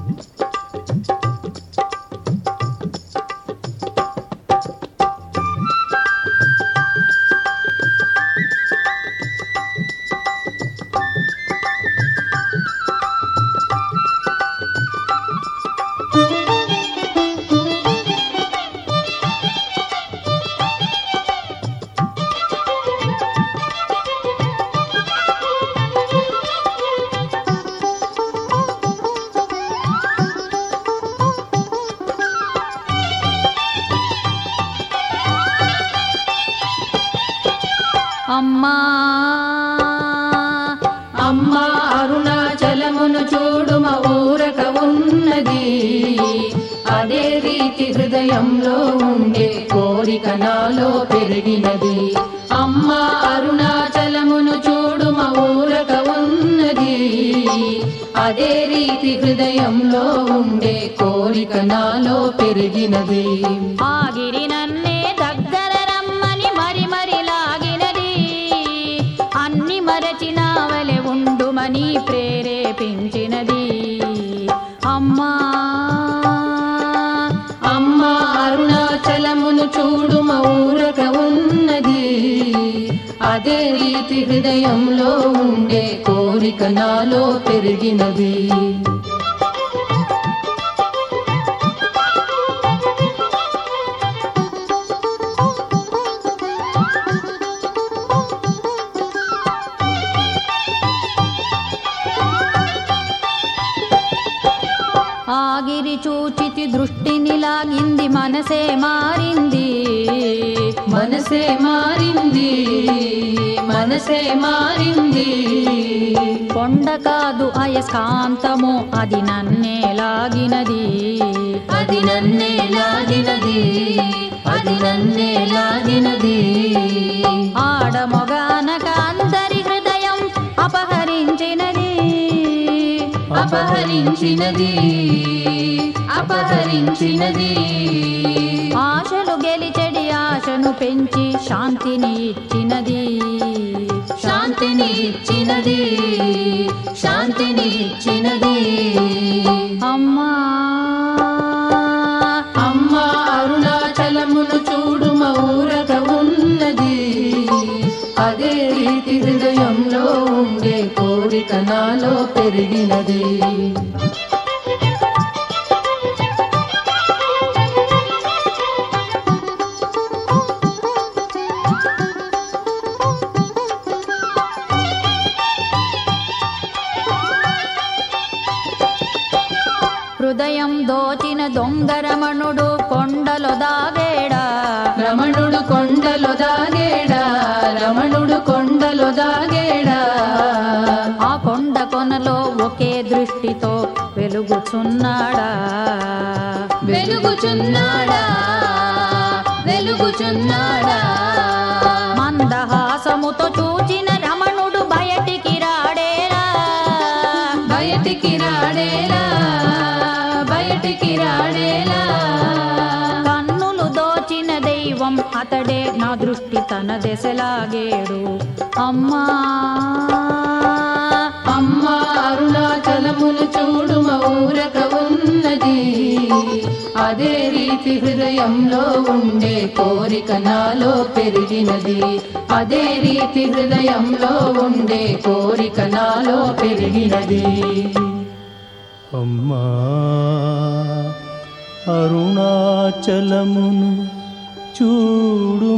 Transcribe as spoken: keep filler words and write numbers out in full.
అమ్మా అమ్మా అరుణాచలమును చూడుమ ఊరక ఉన్నది, అదే రీతి హృదయంలో ఉండే కోరిక నాలో పెరిగినది. అమ్మా అరుణాచలమును చూడుమ ఊరక ఉన్నది, అదే రీతి హృదయంలో ఉండే కోరిక నాలో పెరిగినది. ఆగిరి నన్నే దగ్గర రమ్మని మరి మరి లాగినది, అన్ని మరచినావలె ఉండుమని ప్రేరేపించినది. అమ్మా అమ్మా అరుణాచలమును చూడుమ ఊరక ఉన్నది, అదే రీతి హృదయంలో ఉండే కోరిక నాలో పెరిగినది. ఆగిరి చూచితి దృష్టిని లాగింది, మనసే మారింది మనసే మారింది మనసే మారింది. కొండ కాదు అయస్కాంతము అది నన్నే లాగినది, అది నన్నే లాగినది అది నన్నే లాగినది. ఆడమొగానక అందరి హృదయం అపహరించినది, అపహరించినది అపహరించినది. ఆశలు గెలిచెడి ఆశను పెంచి శాంతిని ఇచ్చినది, శాంతిని ఇచ్చినది శాంతిని ఇచ్చినది. అమ్మా అమ్మా అరుణాచలమును చూడుమ ఊరక ఉన్నది, అదే రీతి హృదయంలో ఉండే కోరిక నాలో పెరిగినది. హృదయం దోచిన దొంగ రమణుడు కొండలో దాగేడా, రమణుడు కొండలో దాగేడా రమణుడు కొండలో దాగేడా. ఆ కొండ కొనలో ఒకే దృష్టితో వెలుగుచున్నాడా, వెలుగుచున్నాడా వెలుగుచున్నాడా. మందహాసముతో చూచిన రమణుడు బయటికి రాడేరా, బయటికి రాడేలా బయటికి రాడేలా. కన్నులు దోచిన దైవం అతడే నా దృష్టి తన దశలాగేడు. అమ్మా అమ్మా అరుణాచలమును చూడుమ ఊరక ఉన్నది, అదే రీతి హృదయంలో ఉండే కోరిక నాలో పెరిగినది, అదే రీతి హృదయంలో ఉండే కోరిక నాలో పెరిగినది. అమ్మా అరుణాచలమును చూడు